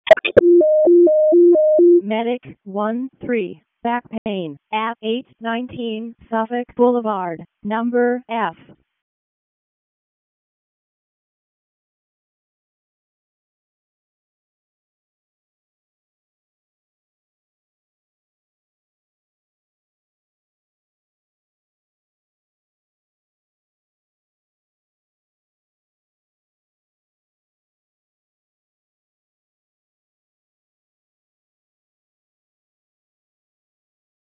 Medic 1-3, back pain, at 819 Suffolk Boulevard, number F.